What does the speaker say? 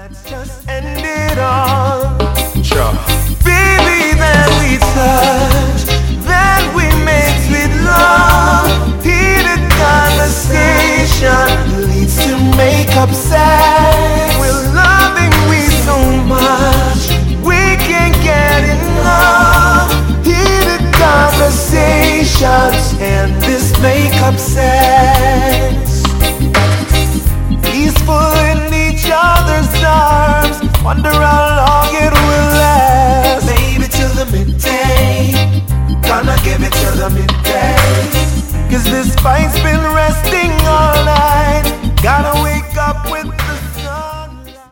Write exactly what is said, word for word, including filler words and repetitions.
Let's just end it all. Sure. Baby, then we touch, then we make sweet love. Heated conversation leads to makeup sex. We're loving we so much, we can't get enough. Heated conversations and this makeup sex. Peaceful in each other's arms, wonder how